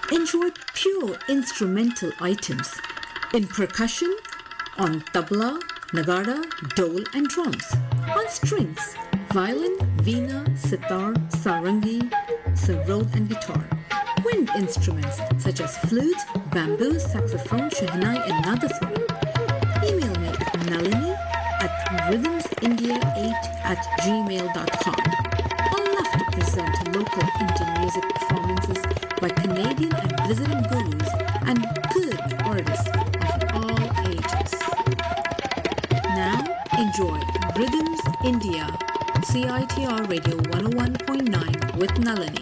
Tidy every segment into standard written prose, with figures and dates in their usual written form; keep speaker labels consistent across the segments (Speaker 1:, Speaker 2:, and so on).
Speaker 1: Enjoy pure instrumental items in percussion, on tabla, nagara, dole and drums, on strings, violin, veena, sitar, sarangi, sarod and guitar. Wind instruments such as flute, bamboo, saxophone, shehnai and nadathwar. Email me at nalini@rhythmsindia8@gmail.com. I love to present local Indian music performances by Canadian and visiting gurus and good artists of all ages. Now, enjoy Rhythms India, CITR Radio 101.9 with Nalini.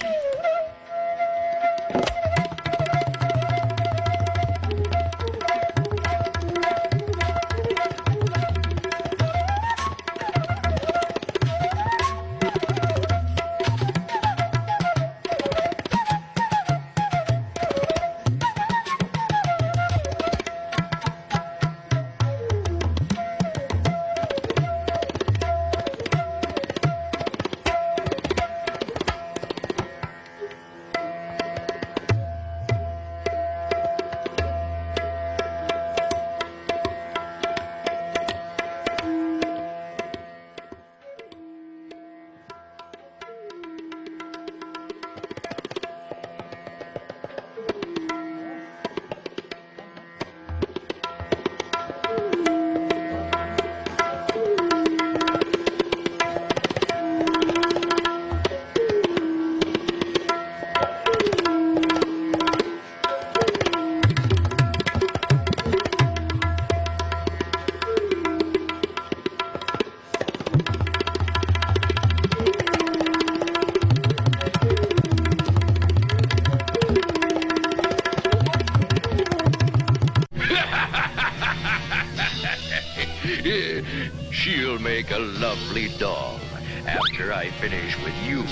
Speaker 2: She'll make a lovely doll after I finish with you.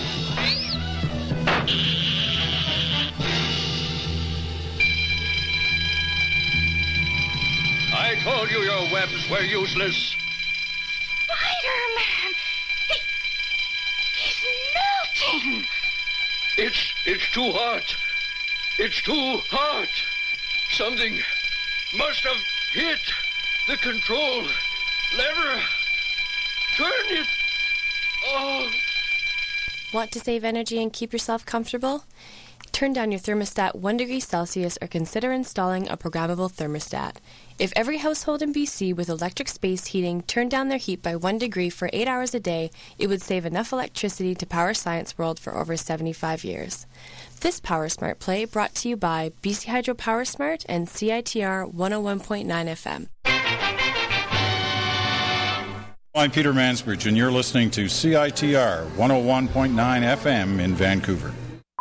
Speaker 2: I told you your webs were useless.
Speaker 3: Spider-Man! He's melting!
Speaker 2: It's too hot. It's too hot. Something must have hit the control lever. Turn it. Oh.
Speaker 4: Want to save energy and keep yourself comfortable? Turn down your thermostat 1 degree Celsius or consider installing a programmable thermostat. If every household in BC with electric space heating turned down their heat by 1 degree for 8 hours a day, it would save enough electricity to power Science World for over 75 years. This Power Smart play brought to you by BC Hydro Power Smart and CITR 101.9 FM.
Speaker 5: I'm Peter Mansbridge, and you're listening to CITR 101.9 FM in Vancouver.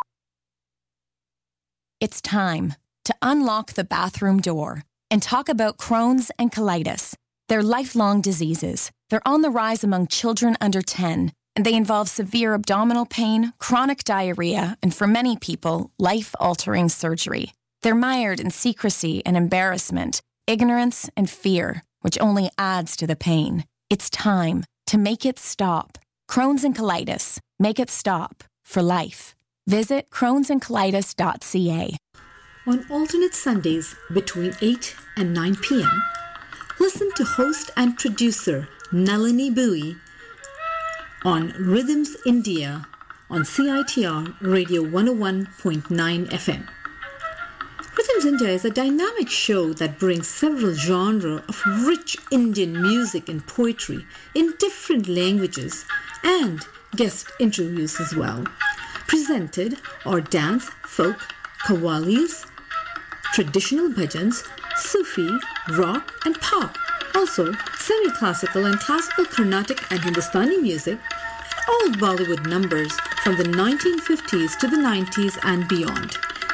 Speaker 6: It's time to unlock the bathroom door and talk about Crohn's and colitis. They're lifelong diseases. They're on the rise among children under 10, and they involve severe abdominal pain, chronic diarrhea, and for many people, life-altering surgery. They're mired in secrecy and embarrassment, ignorance and fear, which only adds to the pain. It's time to make it stop. Crohn's and colitis. Make it stop for life. Visit crohnsandcolitis.ca.
Speaker 1: On alternate Sundays between 8 and 9 p.m., listen to host and producer Nalini Bowie on Rhythms India on CITR Radio 101.9 FM. Rhythms India is a dynamic show that brings several genres of rich Indian music and poetry in different languages and guest interviews as well. Presented are dance, folk, qawwalis, traditional bhajans, Sufi, rock and pop. Also, semi-classical and classical Carnatic and Hindustani music, and old Bollywood numbers from the 1950s to the 90s and beyond.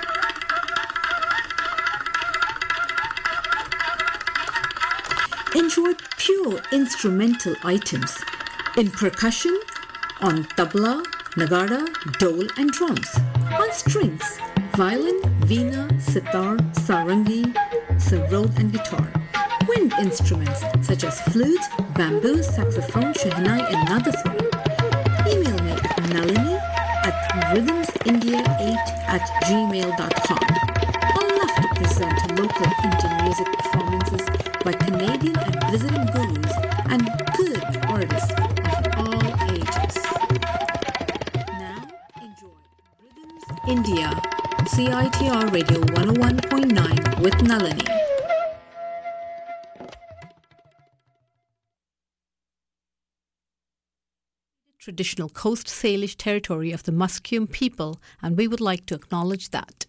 Speaker 1: Enjoy pure instrumental items in percussion, on tabla, nagara, dole and drums, on strings, violin, veena, sitar, sarangi, sarod and guitar. Wind instruments such as flute, bamboo, saxophone, shehnai and nadathwar. Email me at nalini@rhythmsindia8@gmail.com. rhythmsindia8@gmail.com. I love to present local Indian music performances by Canadian and visiting gurus and good artists of all ages. Now, enjoy Rhythms India, CITR Radio 101.9 with Nalini. Traditional Coast Salish territory of the Musqueam people, and we would like to acknowledge that.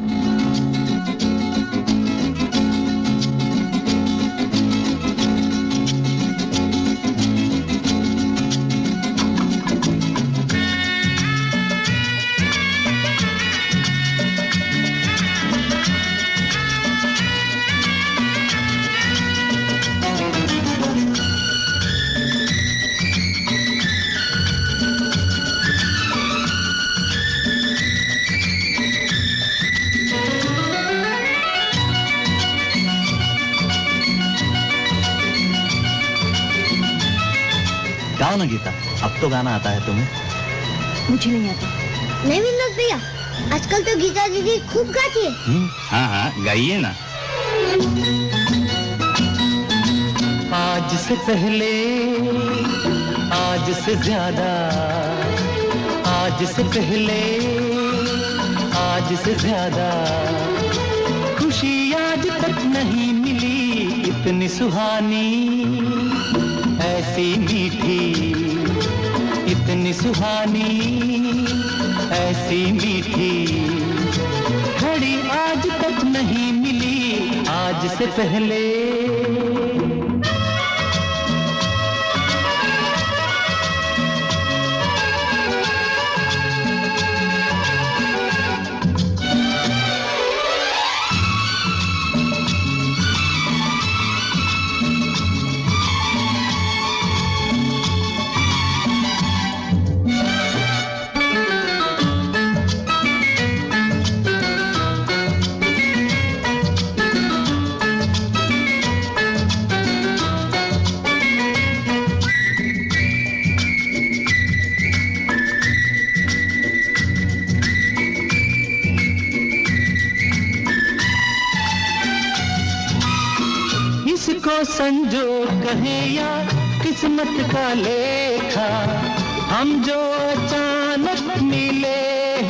Speaker 3: गाओ ना गीता, अब तो गाना आता है तुम्हें?
Speaker 7: मुझे नहीं आता। नहीं विनोद भैया, आजकल तो गीता दीदी खूब गाती है।
Speaker 3: हाँ हाँ, गाइए ना। आज से पहले, आज से ज्यादा, आज से पहले, आज से ज्यादा, खुशी आज तक नहीं मिली इतनी सुहानी, ऐसी मीठी, इतनी सुहानी, ऐसी मीठी घड़ी आज तक नहीं मिली आज से पहले। संजोग कहे या किस्मत का लेखा, हम जो अचानक मिले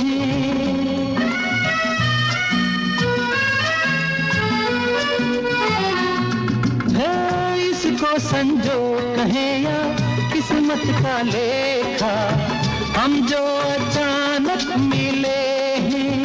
Speaker 3: हैं, इसको संजोग कहे या किस्मत का लेखा, हम जो अचानक मिले हैं,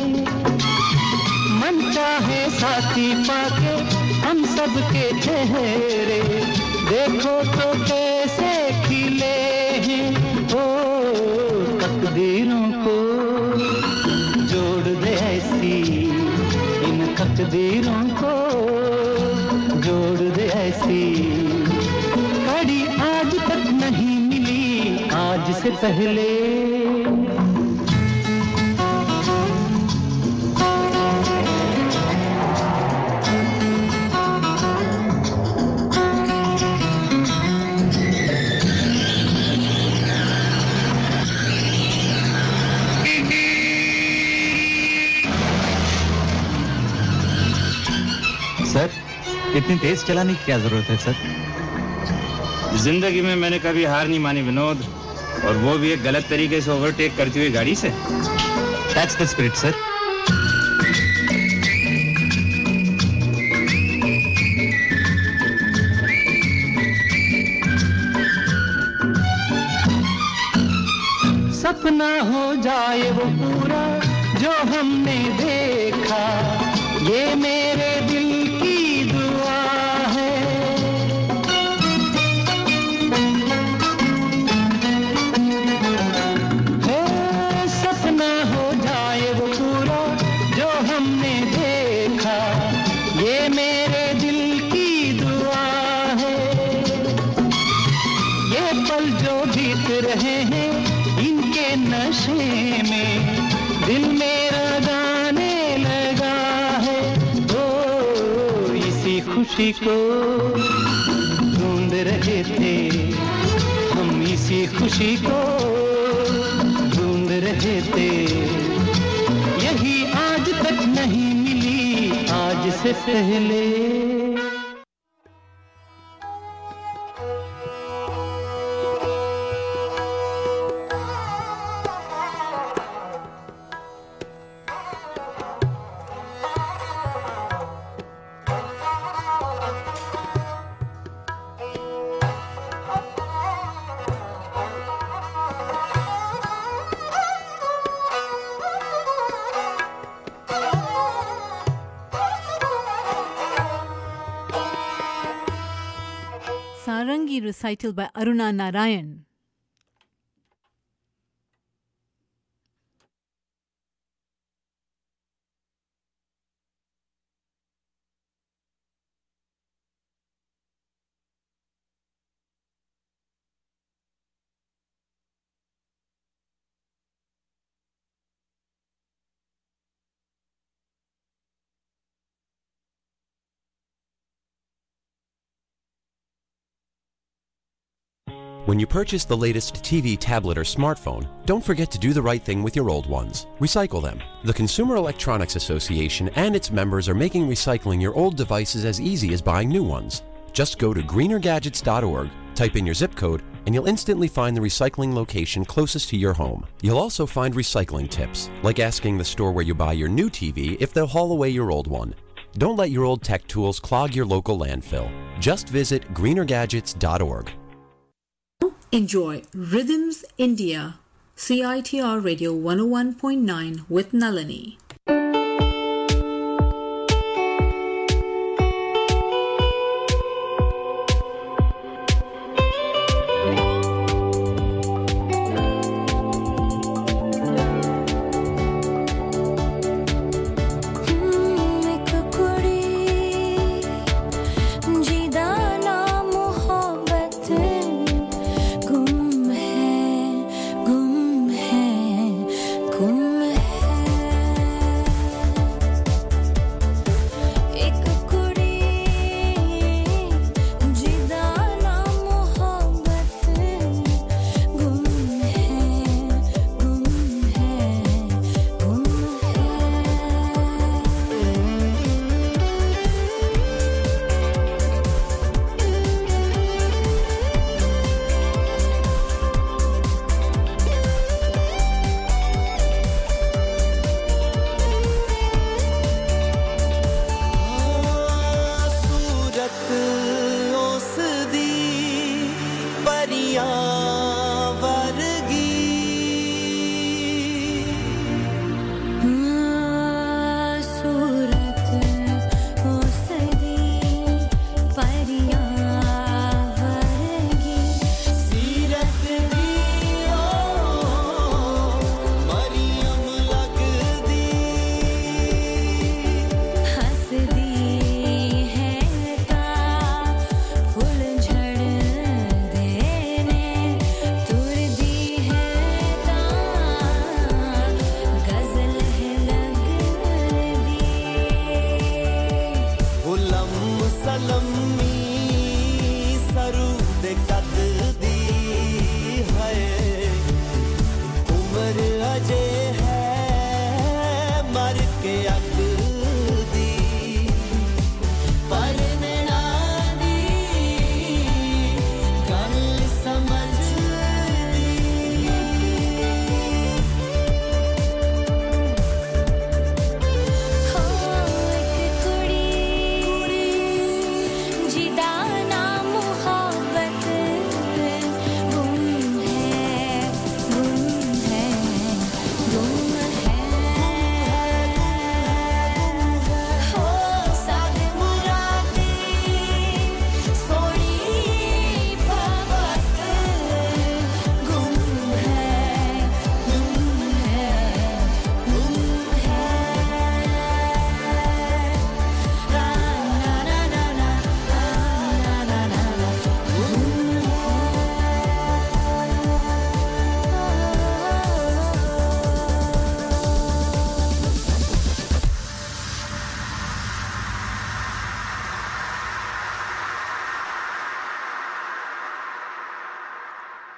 Speaker 3: मन चाहे साथी पाके हम सबके चेहरे देखो तो कैसे खिले हैं, ओ तकदीरों को जोड़ दे ऐसी, इन तकदीरों को जोड़ दे ऐसी, घड़ी आज तक नहीं मिली आज से पहले। सर, इतनी तेज चलाने की क्या जरूरत है सर?
Speaker 8: जिंदगी में मैंने कभी हार नहीं मानी विनोद, और वो भी एक गलत तरीके से ओवरटेक करती हुई गाड़ी से।
Speaker 3: That's the spirit, sir. सपना हो जाए वो पूरा जो हमने देखा, ये मेरे दिल की दुआ है। सपना हो जाए वो पूरा जो हमने देखा, ये मेरे दिल की दुआ है। ये पल जो बीत रहे हैं इनके नशे में दिल मेरा गाने लगा है, खुशी को ढूंढ रहे थे हम, इसी खुशी को ढूंढ रहे रहे थे, यही आज तक नहीं मिली आज से पहले।
Speaker 9: Sarangi recital by Aruna Narayan.
Speaker 10: When you purchase the latest TV, tablet, or smartphone, don't forget to do the right thing with your old ones. Recycle them. The Consumer Electronics Association and its members are making recycling your old devices as easy as buying new ones. Just go to greenergadgets.org, type in your zip code, and you'll instantly find the recycling location closest to your home. You'll also find recycling tips, like asking the store where you buy your new TV if they'll haul away your old one. Don't let your old tech tools clog your local landfill. Just visit greenergadgets.org.
Speaker 1: Enjoy Rhythms India, CITR Radio 101.9 with Nalini.
Speaker 11: गुम है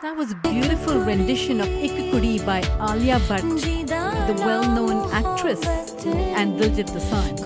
Speaker 9: That was a beautiful rendition of Ek Kudi by Alia Bhatt, the well-known actress, and Diljit Dosanjh.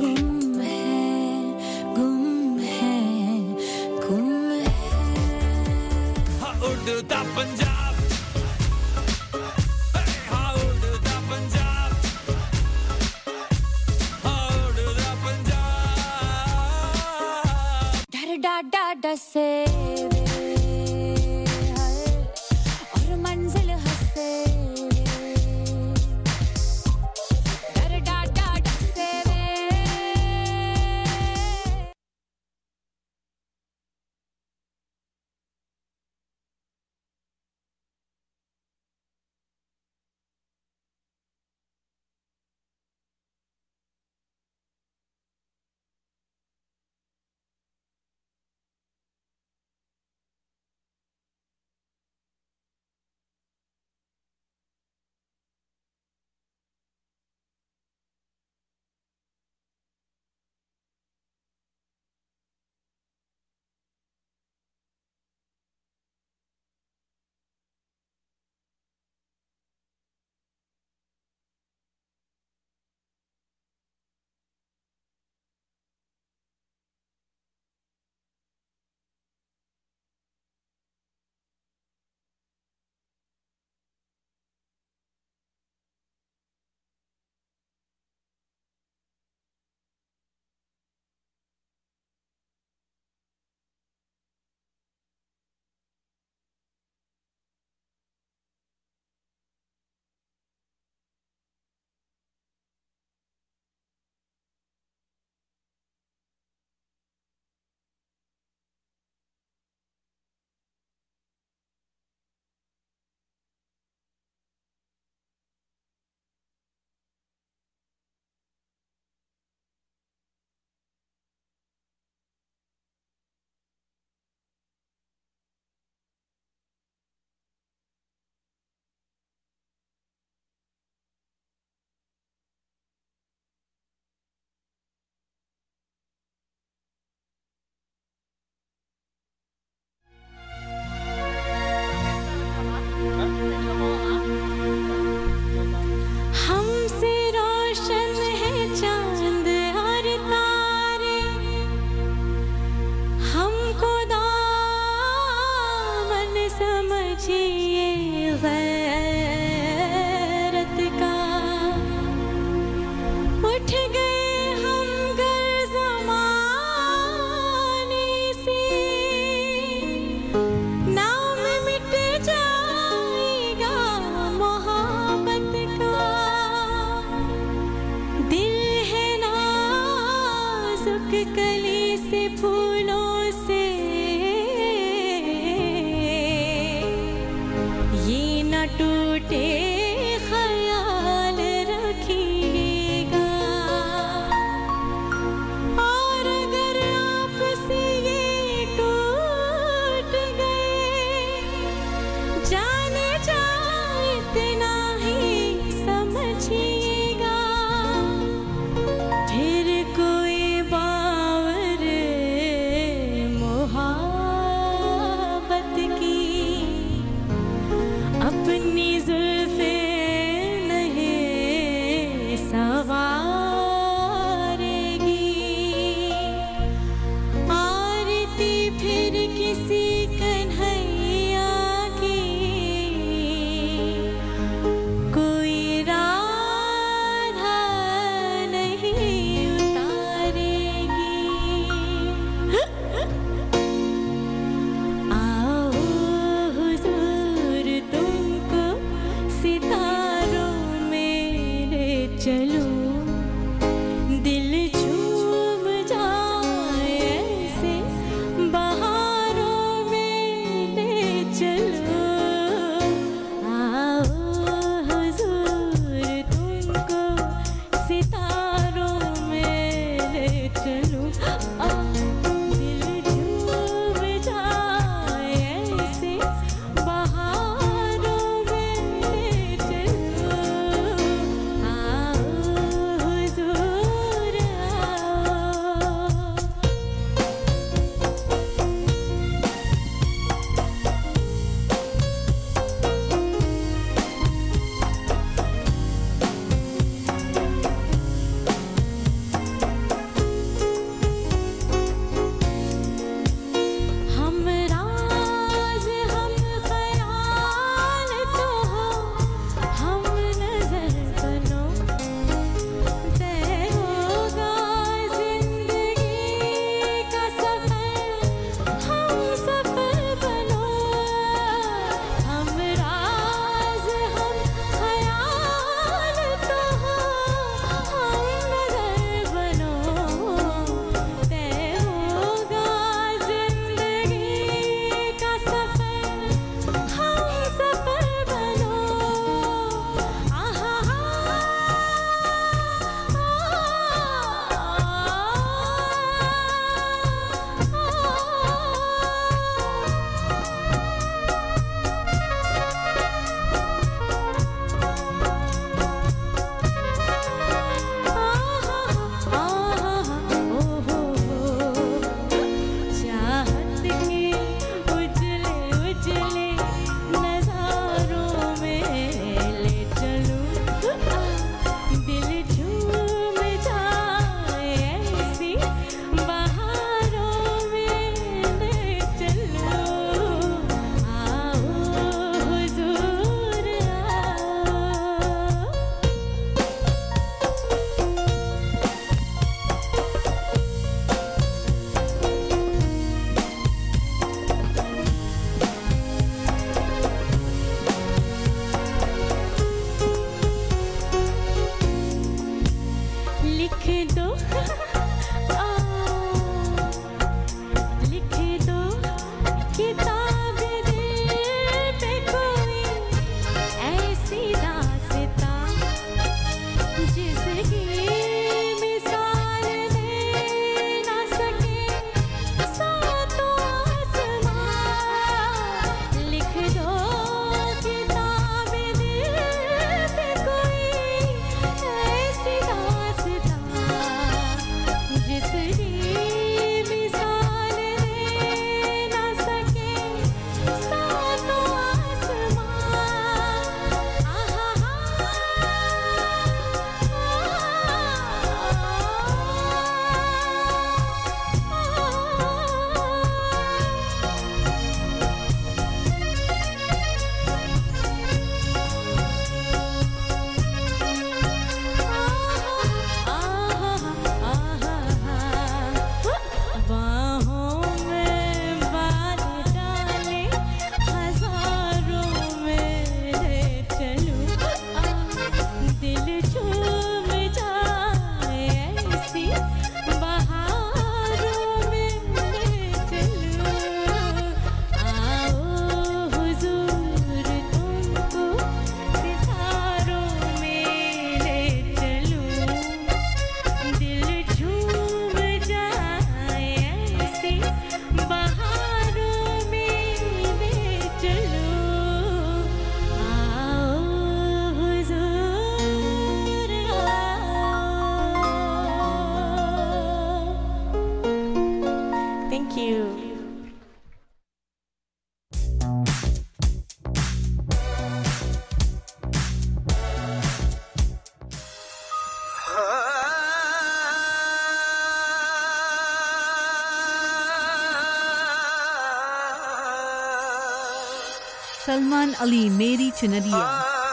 Speaker 9: Salman Ali मेरी चुनरिया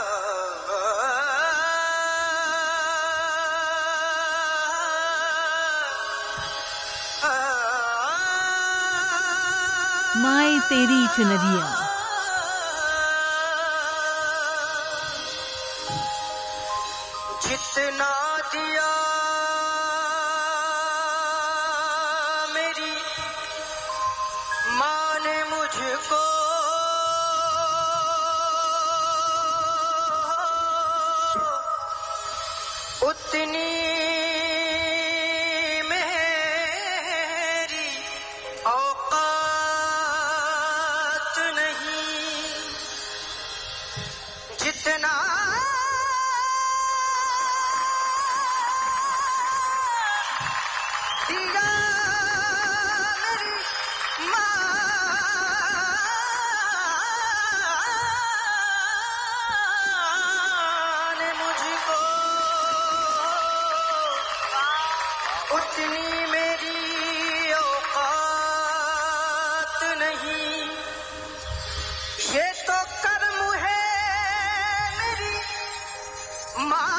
Speaker 9: माए तेरी चुनरिया
Speaker 11: जितना दिया मेरी माँ ने मुझको उतनी मेरी औकात नहीं जितना दिया मेरी माँ ने मुझको उतनी मेरी औकात नहीं ये तो कर्म है मेरी माँ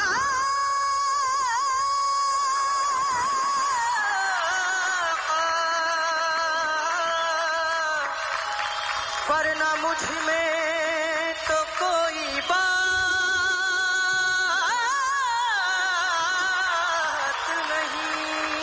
Speaker 11: वरना मुझ में तो कोई बात नहीं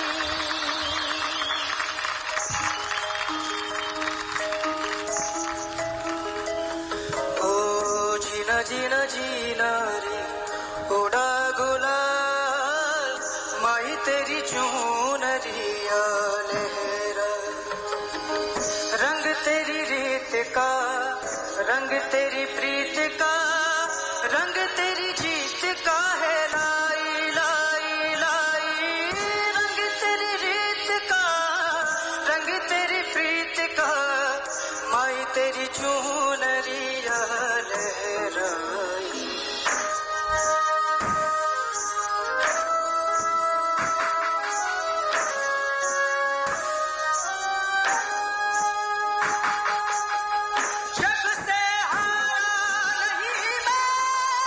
Speaker 11: ओ जीना जीना जीना रे उड़ा गुलाल माई तेरी चूनरिया लहरा रंग तेरी रीत का रंग तेरी प्रीत का रंग तेरी जीत का है लाई लाई लाई रंग तेरी रीत का रंग तेरी प्रीत का माई तेरी चूनरिया लहराई जब से हारा नहीं मैं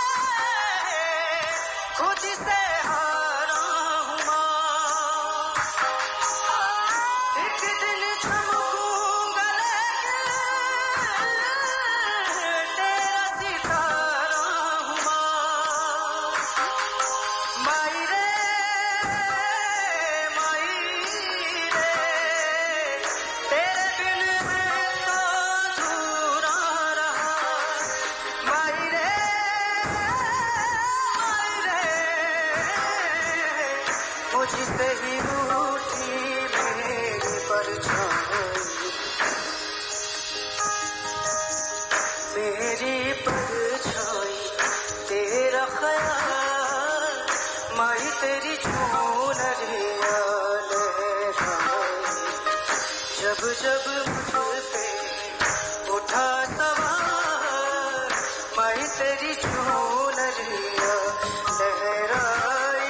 Speaker 11: खुद से हारा हूँ माँ एक दिन चमकूंगा लेकिन तेरा सितारा हूँ माँ माई रे तेरे बिन मैं तो अधूरा रहा माई रे मुझसे ही रूठी मेरी परछाई मेरी परछाई तेरा ख्याल माई तेरी चूनरिया लहराई जब जब मुझ पे उठा सवार माई तेरी चूनरिया लहराई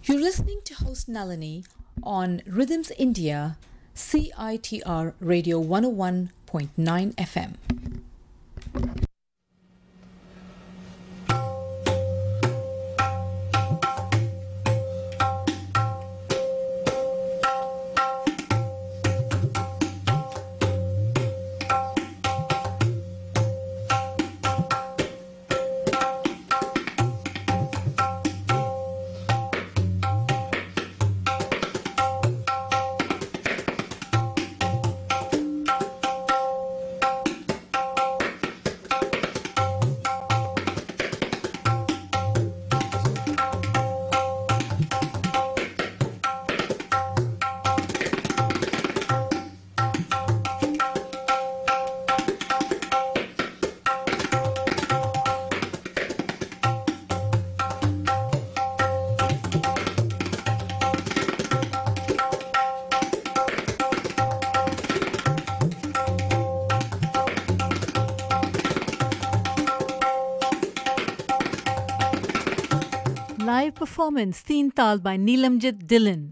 Speaker 1: You're listening to host Nalini on Rhythms India, CITR Radio 101.9 FM.
Speaker 9: Live performance Teen Tal by Neelamjit Dhillon.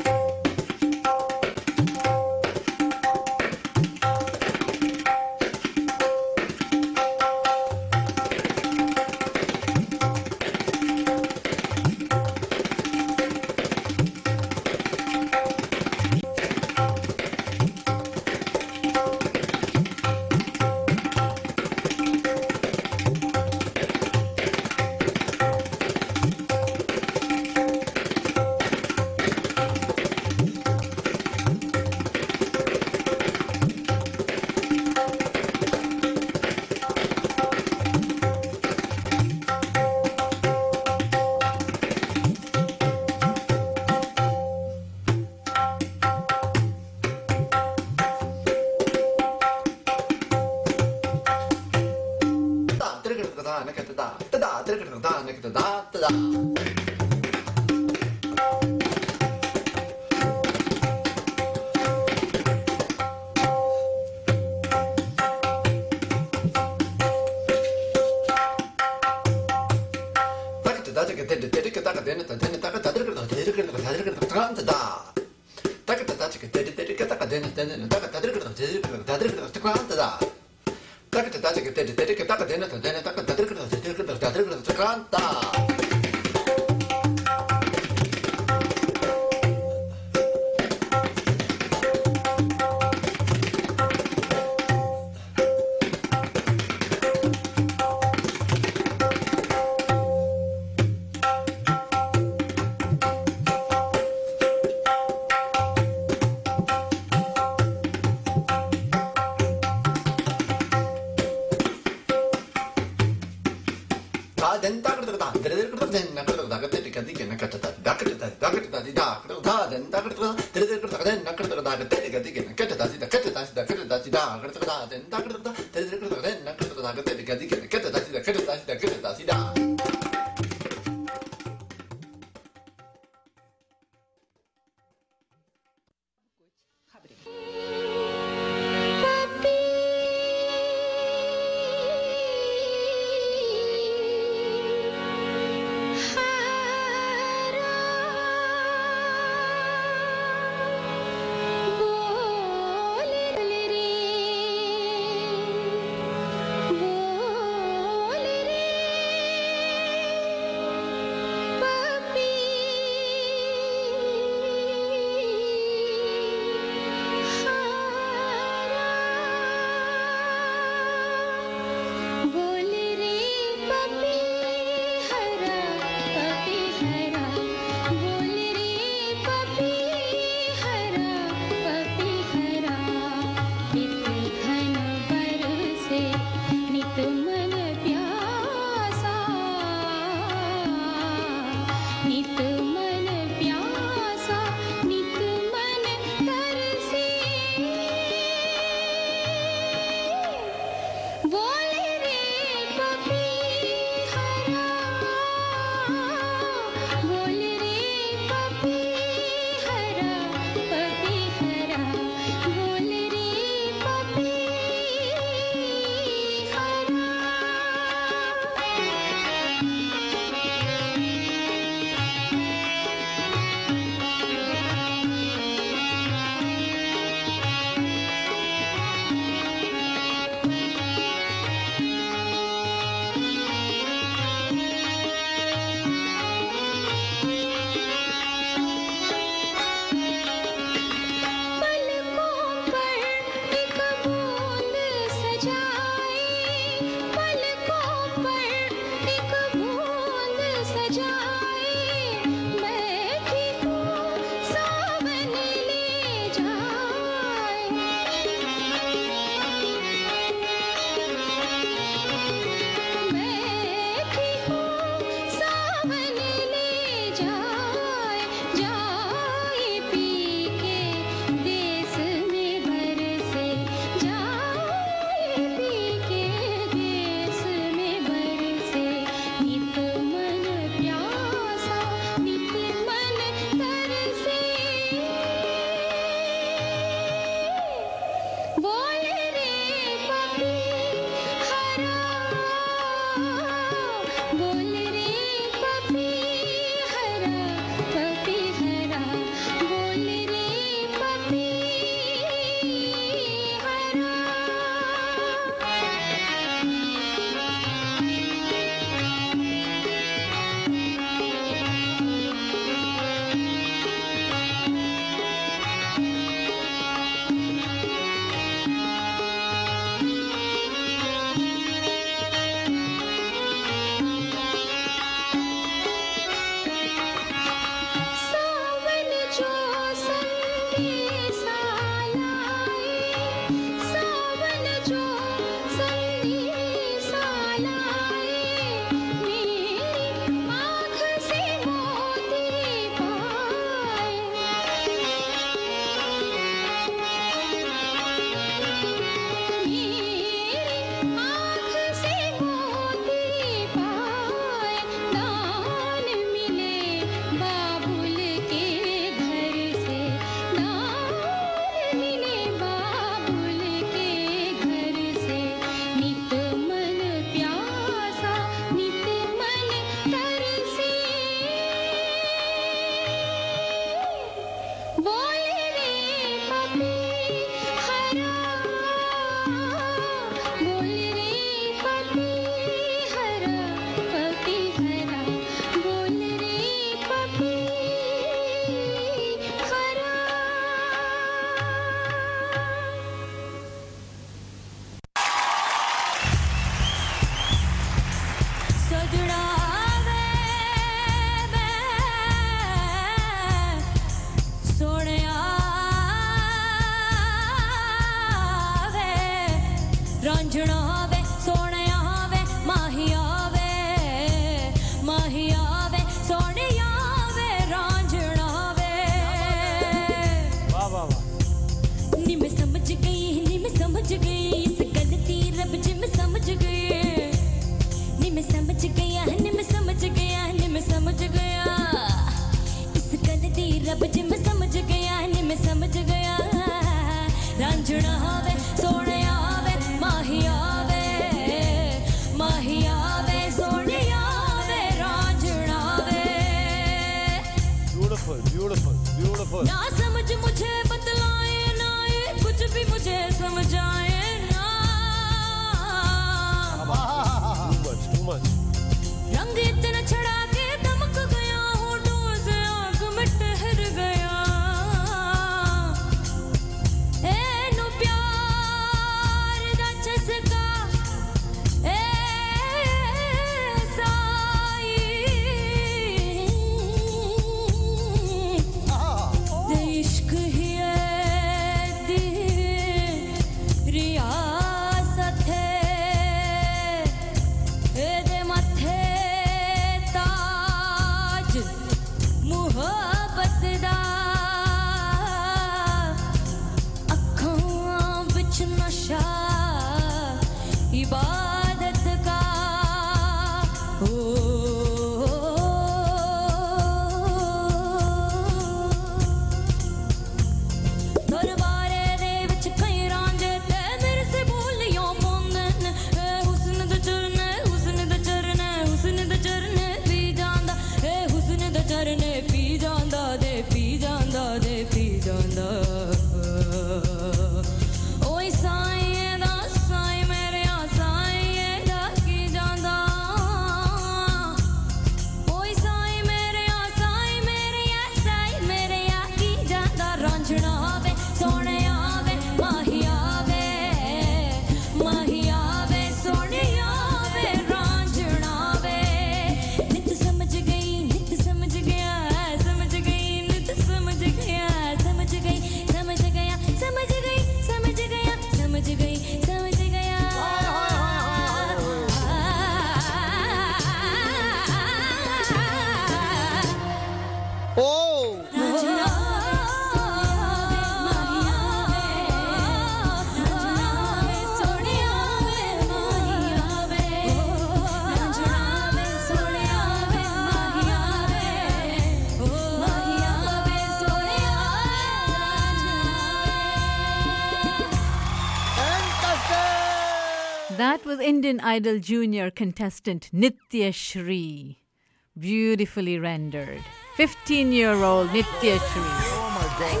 Speaker 9: That was Indian Idol Junior contestant Nitya Shri. Beautifully rendered. 15-year-old Nitya Shri.
Speaker 12: Oh my God.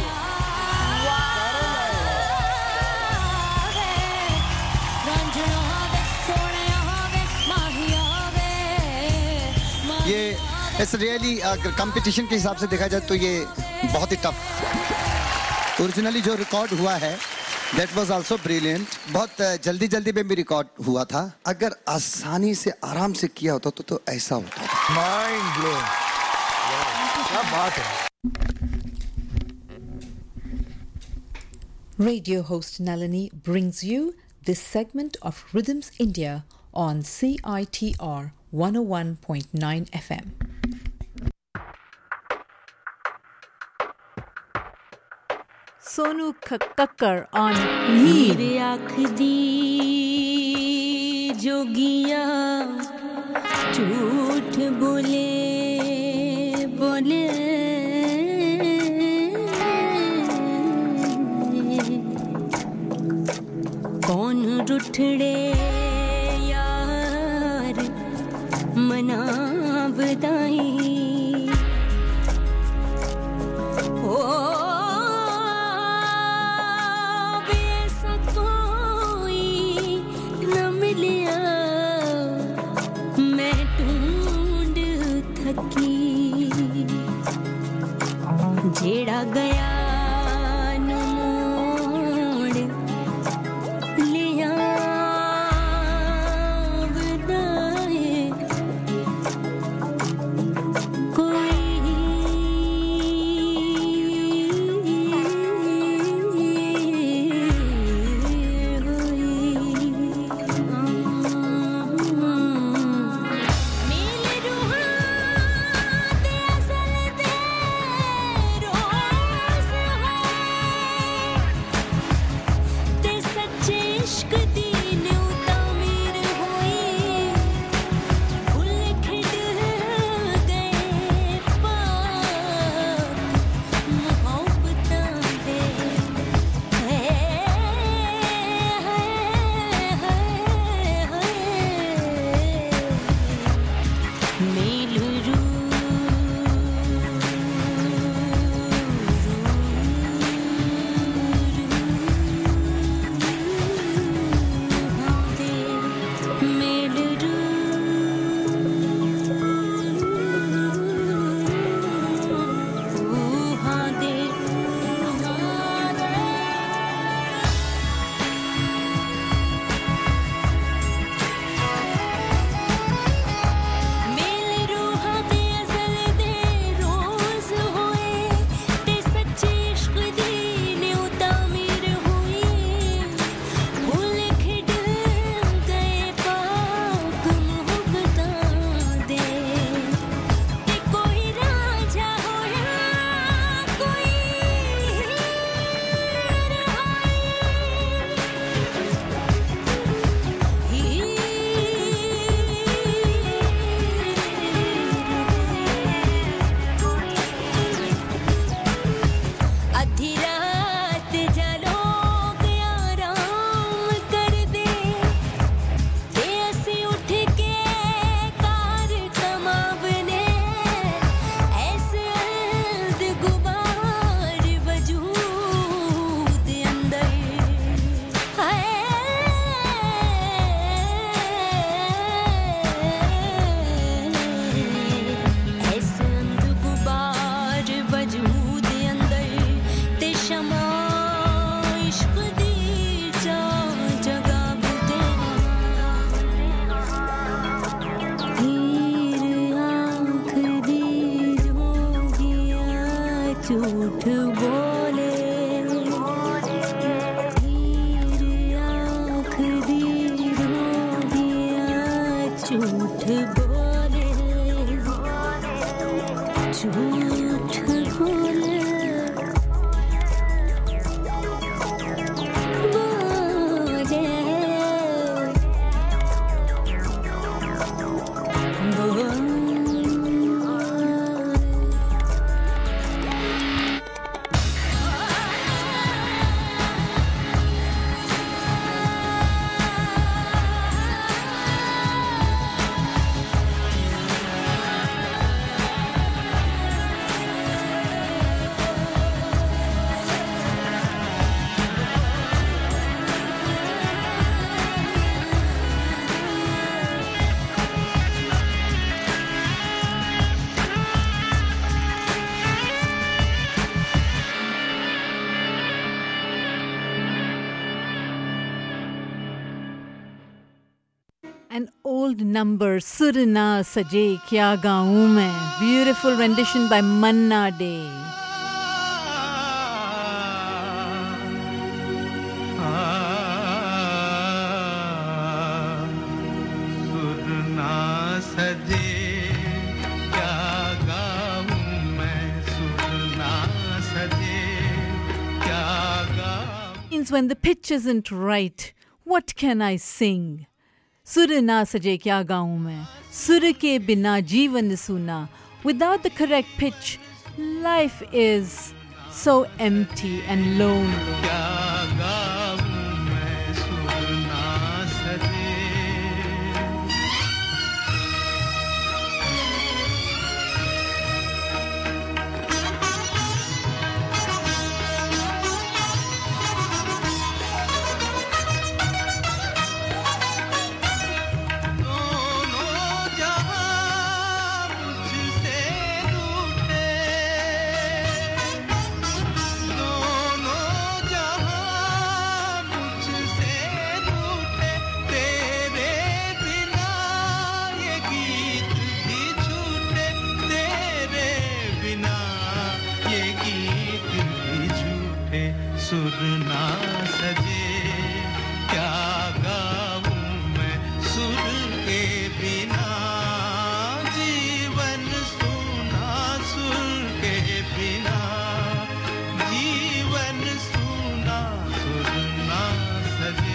Speaker 13: ये इस really competition के हिसाब से देखा जाए तो ये बहुत ही टफ ओरिजिनली जो रिकॉर्ड हुआ है दैट वाज आल्सो ब्रिलियंट बहुत जल्दी में भी रिकॉर्ड हुआ था अगर आसानी से आराम से किया होता तो ऐसा होता था
Speaker 12: माइंड ब्लोइंग क्या बात है
Speaker 1: Radio host Nalini brings you this segment of Rhythms India on CITR 101.9 FM.
Speaker 9: Sonu Kakkar on Heed.
Speaker 14: आखदी जोगिया झूठ बोले कौन रुठड़े यार मना बताई जेड़ा गया नमोड़ लिया बदाए कोई झूठ बोले
Speaker 9: An old number, सुर ना सजे क्या गाऊं मैं. Beautiful rendition by Manna Day.
Speaker 3: सुर ना सजे क्या गाऊं मैं, सुर ना सजे क्या गाऊं.
Speaker 9: Means when the pitch isn't right, what can I sing? सुर ना सजे क्या गाऊं मैं, सुर के बिना जीवन सूना. Without the correct pitch, life is so empty and lonely.
Speaker 3: क्या गाऊं मैं, सुर ना सजे. सुर ना सजे क्या गाऊं मैं, सुर के बिना जीवन सूना, सुर के बिना जीवन सूना, सुर ना सजे.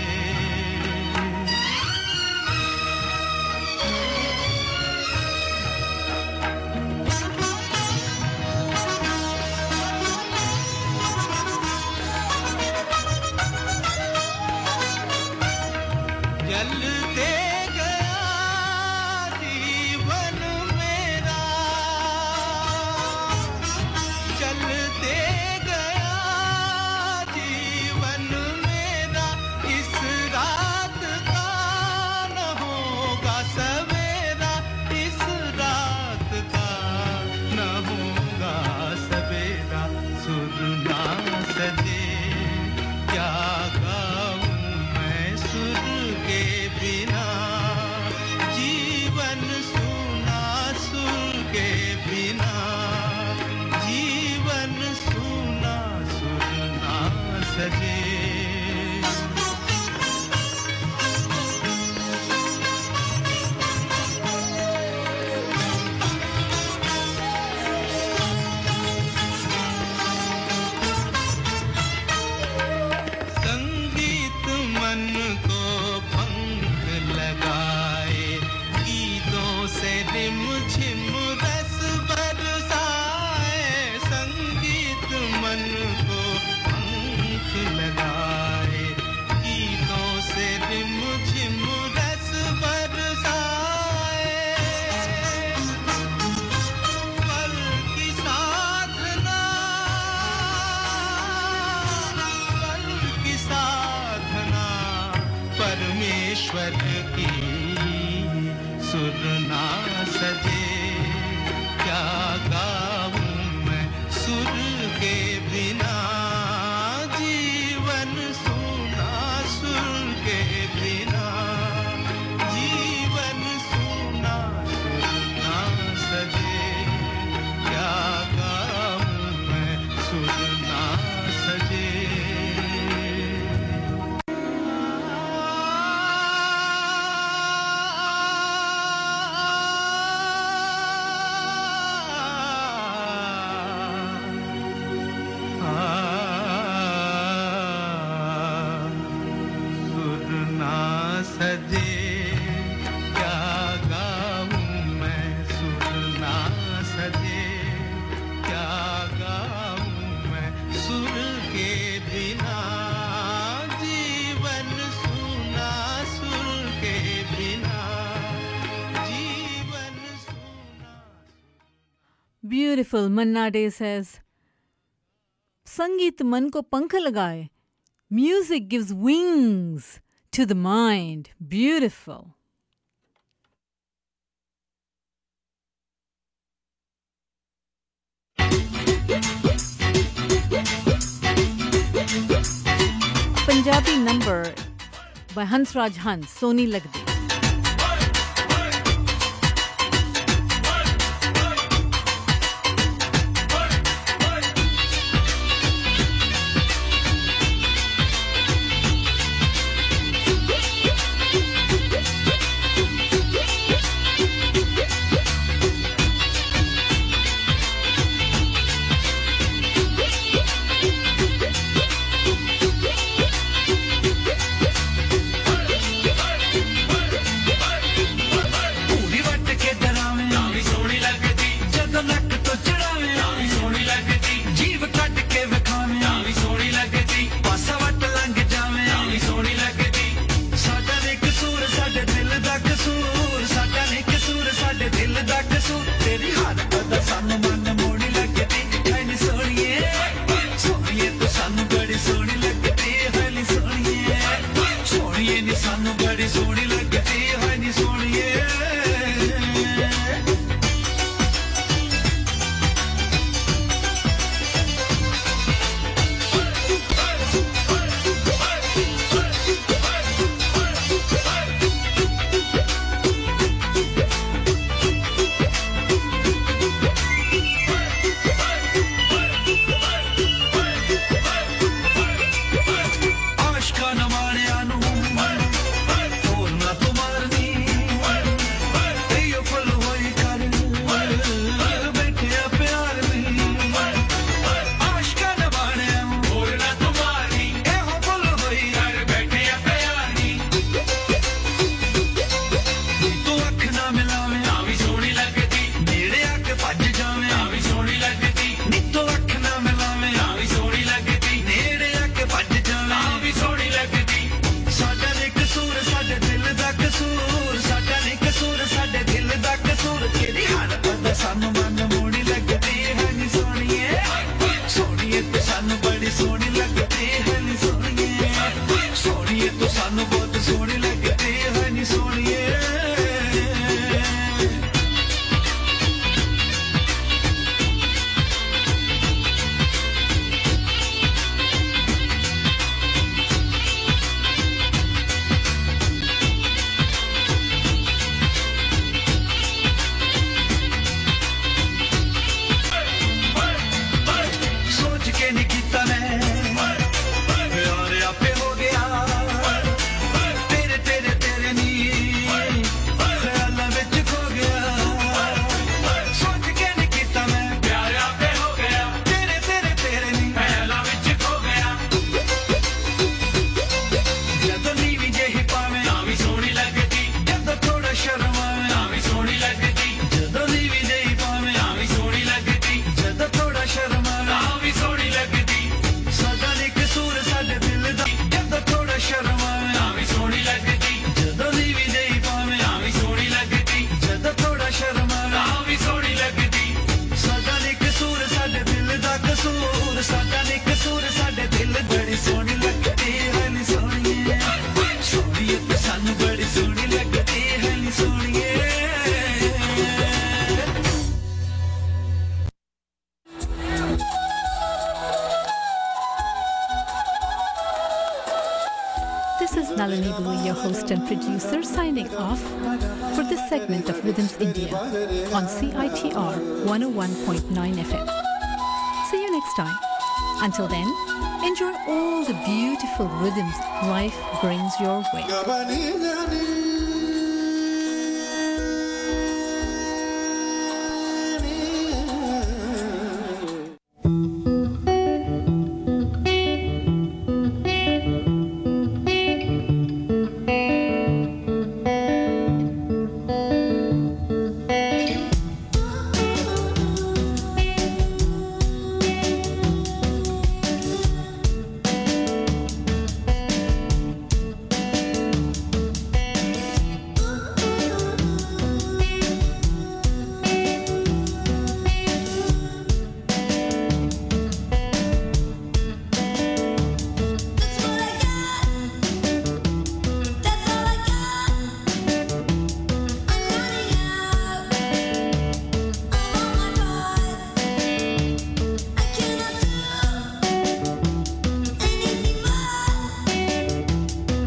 Speaker 9: Beautiful. Manna Day says, Sangeet man ko pankh lagaye. Music gives wings to the mind. Beautiful. Punjabi number by Hansraj Hans, Soni Lagdi. Your host and producer signing off for this segment of Rhythms India on CITR 101.9 FM. See you next time. Until then, enjoy all the beautiful rhythms life brings your way.